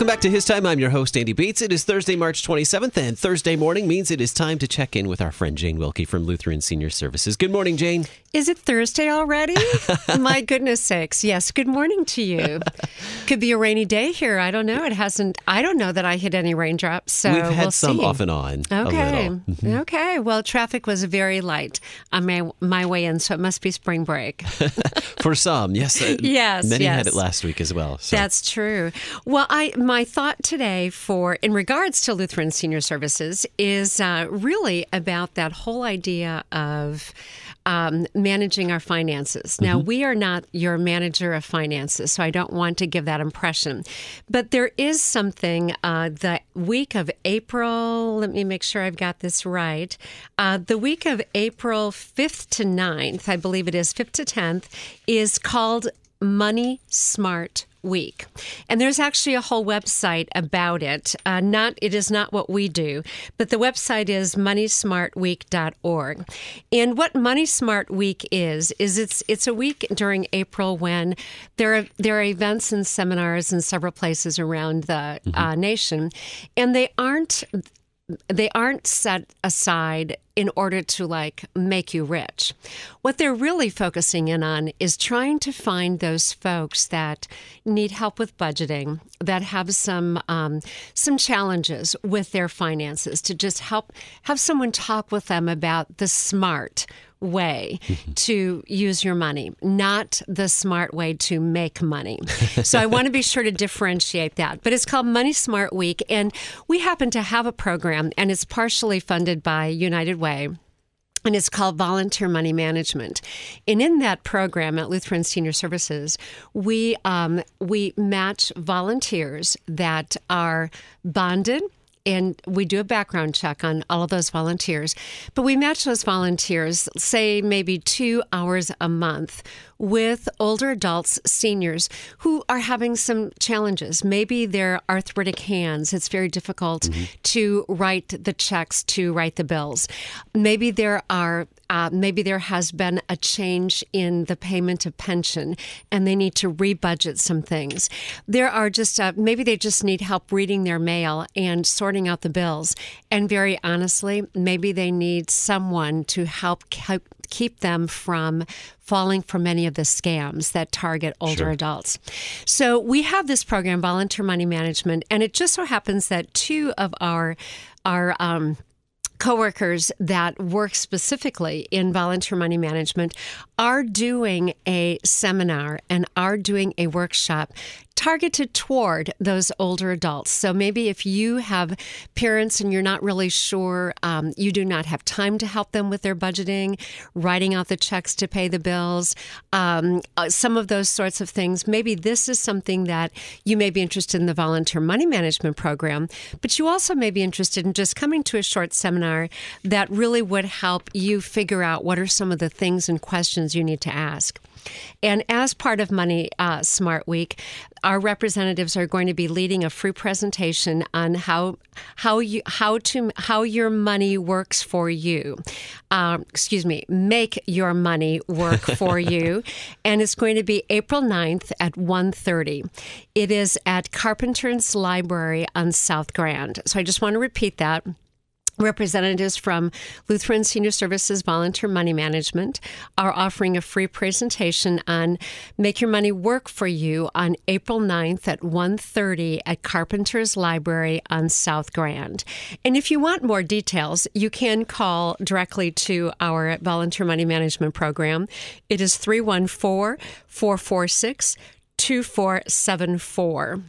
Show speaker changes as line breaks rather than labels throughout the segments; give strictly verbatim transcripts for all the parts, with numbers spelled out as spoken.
Welcome back to His Time. I'm your host, Andy Bates. It is Thursday, March twenty-seventh, and Thursday morning means it is time to check in with our friend Jane Wilkie from Lutheran Senior Services. Good morning, Jane.
Is it Thursday already? My goodness sakes. Yes, good morning to you. Could be a rainy day here. I don't know. It hasn't, I don't know that I hit any raindrops, so
We've had
we'll
some
see.
off and on.
Okay.
A little. Mm-hmm.
Okay. Well, traffic was very light on my, my way in, so it must be spring break.
For some, yes. Uh,
yes.
Many
yes.
had it last week as well. So.
That's true. Well, I my thought today for in regards to Lutheran Senior Services is uh, really about that whole idea of um, managing our finances. Now,
Mm-hmm.
we are not your manager of finances, so I don't want to give that impression. But there is something uh, the week of April, let me make sure I've got this right. Uh, the week of April fifth to ninth, I believe it is fifth to tenth, is called Money Smart Week. And there's actually a whole website about it. Uh, not it is not what we do, but the website is money smart week dot org. And what Money Smart Week is is it's it's a week during April when there are there are events and seminars in several places around the mm-hmm. uh, nation, and they aren't they aren't set aside in order to like make you rich. What they're really focusing in on is trying to find those folks that need help with budgeting, that have some um, some challenges with their finances, to just help have someone talk with them about the smart way to use your money, not the smart way to make money. So I want to be sure to differentiate that. But it's called Money Smart Week, and we happen to have a program, and it's partially funded by United Way. And it's called Volunteer Money Management. And in that program at Lutheran Senior Services, we um, we match volunteers that are bonded. And we do a background check on all of those volunteers. But we match those volunteers, say maybe two hours a month, with older adults, seniors, who are having some challenges. Maybe they're arthritic hands. It's very difficult mm-hmm. to write the checks, to write the bills. Maybe there are Uh, maybe there has been a change in the payment of pension and they need to rebudget some things. There are just, uh, maybe they just need help reading their mail and sorting out the bills. And very honestly, maybe they need someone to help keep, keep them from falling for many of the scams that target older
Sure.
adults. So we have this program, Volunteer Money Management, and it just so happens that two of our, our, um, coworkers that work specifically in volunteer money management are doing a seminar and are doing a workshop targeted toward those older adults. So maybe if you have parents and you're not really sure, um, you do not have time to help them with their budgeting, writing out the checks to pay the bills, um, uh, some of those sorts of things, maybe this is something that you may be interested in the volunteer money management program, but you also may be interested in just coming to a short seminar that really would help you figure out what are some of the things and questions you need to ask. And as part of Money uh, Smart Week, our representatives are going to be leading a free presentation on how how you how to how your money works for you. Um, excuse me, make your money work for you, and it's going to be April ninth at one thirty. It is at Carpenter's Library on South Grand. So I just want to repeat that. Representatives from Lutheran Senior Services Volunteer Money Management are offering a free presentation on Make Your Money Work for You on April ninth at one thirty at Carpenter's Library on South Grand. And if you want more details, you can call directly to our Volunteer Money Management program. It is three one four, four four six, two four seven four.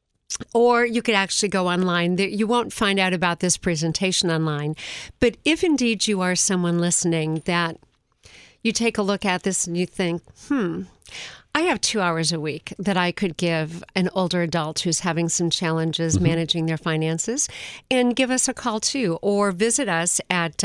Or you could actually go online. You won't find out about this presentation online. But if indeed you are someone listening that you take a look at this and you think, hmm, I have two hours a week that I could give an older adult who's having some challenges mm-hmm. managing their finances, and give us a call too, or visit us at uh,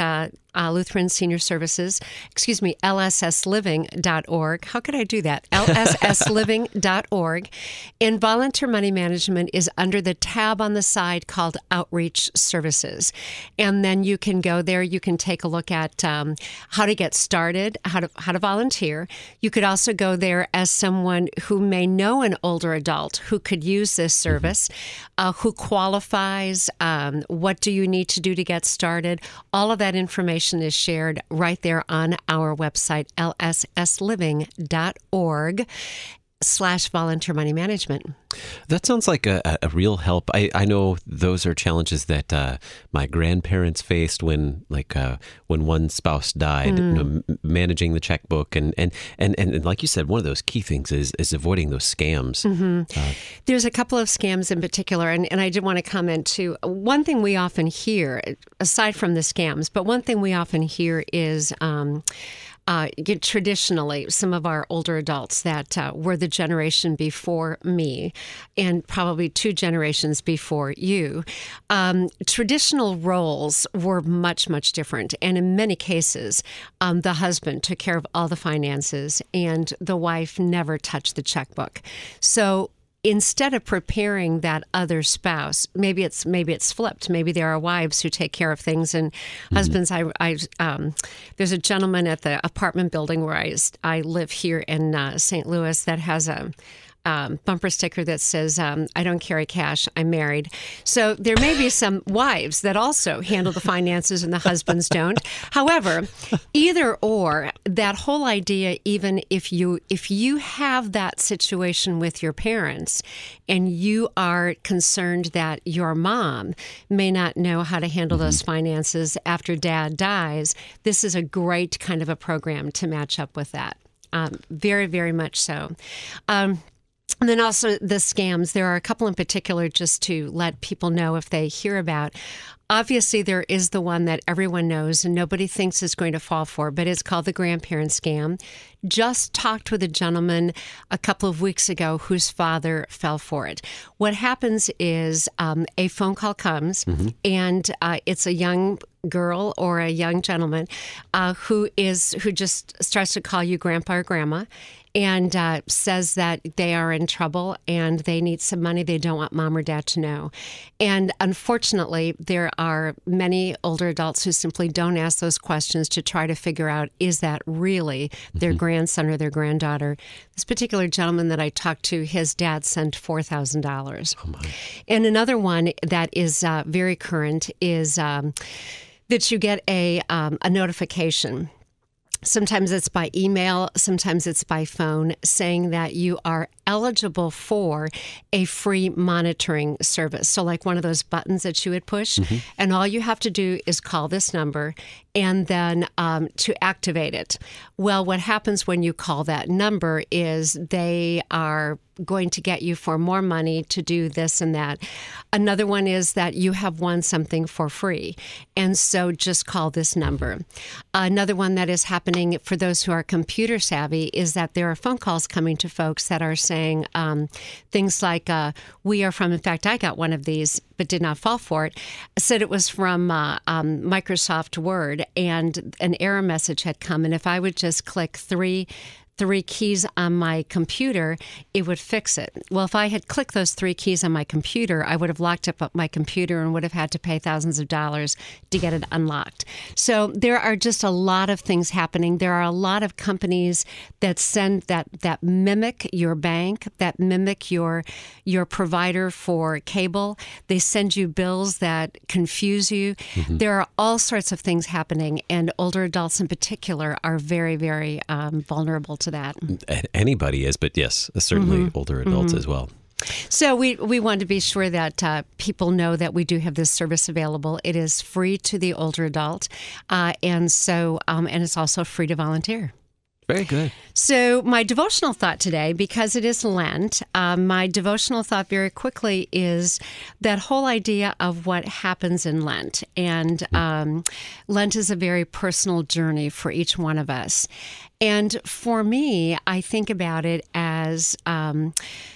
uh, Lutheran Senior Services, excuse me, L S S living dot org. How could I do that? L S S living dot org. And Volunteer Money Management is under the tab on the side called Outreach Services. And then you can go there. You can take a look at um, how to get started, how to how to volunteer. You could also go there as someone who may know an older adult who could use this service, uh, who qualifies, um, what do you need to do to get started. All of that information is shared right there on our website, L S S living dot org slash volunteer money management.
That sounds like a, a real help. I, I know those are challenges that uh, my grandparents faced when, like, uh, when one spouse died. Mm. You know, m- managing the checkbook, and and, and and and like you said, one of those key things is is avoiding those scams. Mm-hmm. Uh,
There's a couple of scams in particular, and, and I did want to comment too. One thing we often hear, aside from the scams, but one thing we often hear is. Um, Uh, traditionally, some of our older adults that uh, were the generation before me and probably two generations before you, um, traditional roles were much, much different. And in many cases, um, the husband took care of all the finances and the wife never touched the checkbook. So instead of preparing that other spouse, maybe it's maybe it's flipped. Maybe there are wives who take care of things and mm-hmm. husbands. I, I um, there's a gentleman at the apartment building where I I live here in uh, Saint Louis that has a. Um, bumper sticker that says, um, I don't carry cash, I'm married. So there may be some wives that also handle the finances and the husbands don't. However, either or, that whole idea, even if you if you have that situation with your parents and you are concerned that your mom may not know how to handle mm-hmm. those finances after dad dies, this is a great kind of a program to match up with that. Um, very, very much so. Um, And then also the scams. There are a couple in particular just to let people know if they hear about. Obviously, there is the one that everyone knows and nobody thinks is going to fall for, but it's called the grandparent scam. Just talked with a gentleman a couple of weeks ago whose father fell for it. What happens is um, a phone call comes, mm-hmm. and uh, it's a young girl or a young gentleman uh, who is who just starts to call you grandpa or grandma, and uh, says that they are in trouble and they need some money. They don't want mom or dad to know. And unfortunately, there are many older adults who simply don't ask those questions to try to figure out, is that really their mm-hmm. grandson or their granddaughter? This particular gentleman that I talked to, his dad sent four thousand dollars. Oh my. And another one that is uh, very current is um, that you get a um, a notification. Sometimes it's by email, sometimes it's by phone, saying that you are eligible for a free monitoring service. So like one of those buttons that you would push, mm-hmm. and all you have to do is call this number and then um, to activate it. Well, what happens when you call that number is they are going to get you for more money to do this and that. Another one is that you have won something for free, and so just call this number. Another one that is happening for those who are computer savvy is that there are phone calls coming to folks that are saying um, things like, uh, we are from, in fact, I got one of these, but did not fall for it, said it was from uh, um, Microsoft Word, and an error message had come, and if I would just click three three keys on my computer, it would fix it. Well, if I had clicked those three keys on my computer, I would have locked up my computer and would have had to pay thousands of dollars to get it unlocked. So there are just a lot of things happening. There are a lot of companies that send that that mimic your bank, that mimic your your provider for cable. They send you bills that confuse you. Mm-hmm. There are all sorts of things happening, and older adults in particular are very, very um, vulnerable to that.
Anybody is, but yes, certainly mm-hmm. older adults mm-hmm. as well.
So we, we want to be sure that uh, people know that we do have this service available. It is free to the older adult, uh, and so um, and it's also free to volunteer.
Very good.
So my devotional thought today, because it is Lent, um, my devotional thought very quickly is that whole idea of what happens in Lent. And um, Lent is a very personal journey for each one of us. And for me, I think about it as um,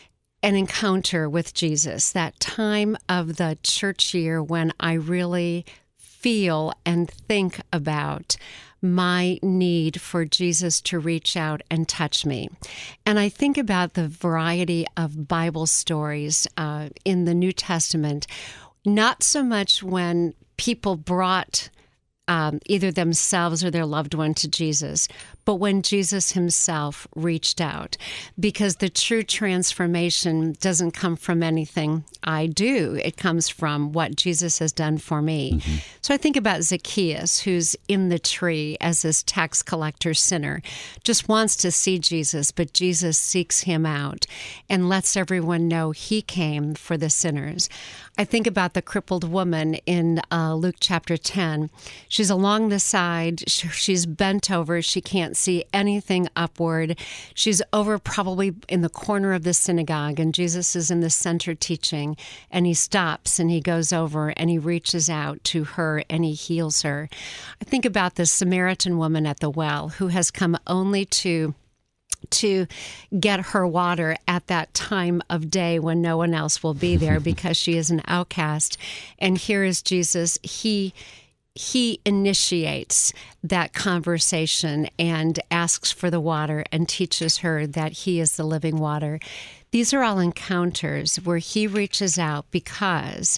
an encounter with Jesus, that time of the church year when I really feel and think about my need for Jesus to reach out and touch me. And I think about the variety of Bible stories uh, in the New Testament, not so much when people brought Um, either themselves or their loved one to Jesus, but when Jesus himself reached out, because the true transformation doesn't come from anything I do. It comes from what Jesus has done for me. Mm-hmm. So I think about Zacchaeus, who's in the tree as this tax collector sinner, just wants to see Jesus, but Jesus seeks him out and lets everyone know he came for the sinners. I think about the crippled woman in uh, Luke chapter ten. She's along the side. She's bent over. She can't see anything upward. She's over probably in the corner of the synagogue, and Jesus is in the center teaching, and he stops, and he goes over, and he reaches out to her, and he heals her. I think about the Samaritan woman at the well who has come only to to get her water at that time of day when no one else will be there because she is an outcast. And here is Jesus. He he initiates that conversation and asks for the water and teaches her that he is the living water. These are all encounters where he reaches out because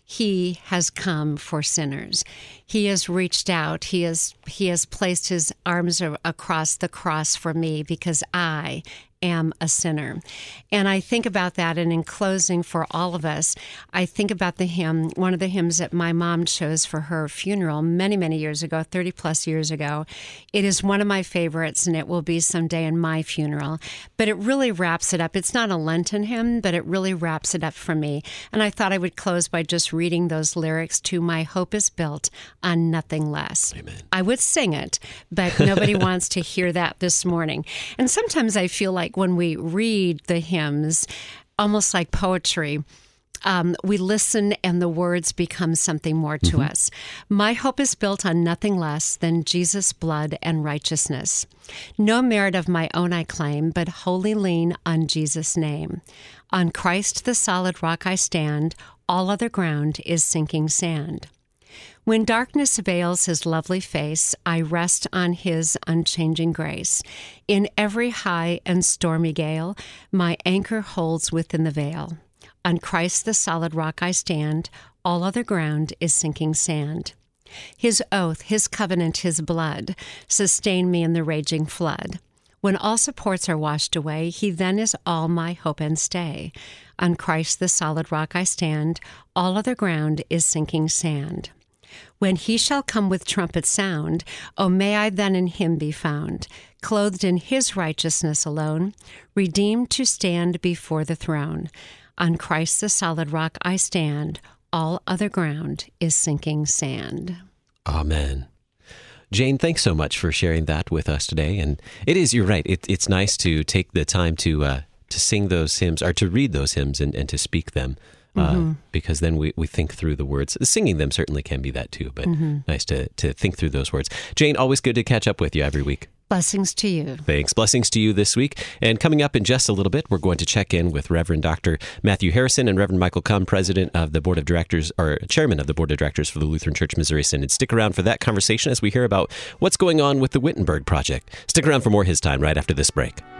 he has come for sinners. He has reached out. He has he has placed his arms across the cross for me because I am a sinner. And I think about that, and in closing for all of us, I think about the hymn, one of the hymns that my mom chose for her funeral many, many years ago, thirty plus years ago. It is one of my favorites, and it will be someday in my funeral. But it really wraps it up. It's not a Lenten hymn, but it really wraps it up for me. And I thought I would close by just reading those lyrics to My Hope is Built on Nothing Less.
Amen.
I would sing it, but nobody wants to hear that this morning. And sometimes I feel like when we read the hymns, almost like poetry, um, we listen and the words become something more to mm-hmm. us. My hope is built on nothing less than Jesus' blood and righteousness. No merit of my own I claim, but wholly lean on Jesus' name. On Christ the solid rock I stand, all other ground is sinking sand. When darkness veils his lovely face, I rest on his unchanging grace. In every high and stormy gale, my anchor holds within the veil. On Christ the solid rock I stand, all other ground is sinking sand. His oath, his covenant, his blood sustain me in the raging flood. When all supports are washed away, he then is all my hope and stay. On Christ the solid rock I stand, all other ground is sinking sand. When he shall come with trumpet sound, O may I then in him be found, clothed in his righteousness alone, redeemed to stand before the throne. On Christ the solid rock I stand, all other ground is sinking sand.
Amen. Jane, thanks so much for sharing that with us today. And it is, you're right, it, it's nice to take the time to uh, to sing those hymns, or to read those hymns and, and to speak them. Uh, mm-hmm. Because then we, we think through the words. Singing them certainly can be that too, but mm-hmm. nice to, to think through those words. Jane, always good to catch up with you every week.
Blessings to you.
Thanks. Blessings to you this week. And coming up in just a little bit, we're going to check in with Reverend Doctor Matthew Harrison and Reverend Michael Kumm, President of the Board of Directors, or Chairman of the Board of Directors for the Lutheran Church Missouri Synod. Stick around for that conversation as we hear about what's going on with the Wittenberg Project. Stick around for more His Time right after this break.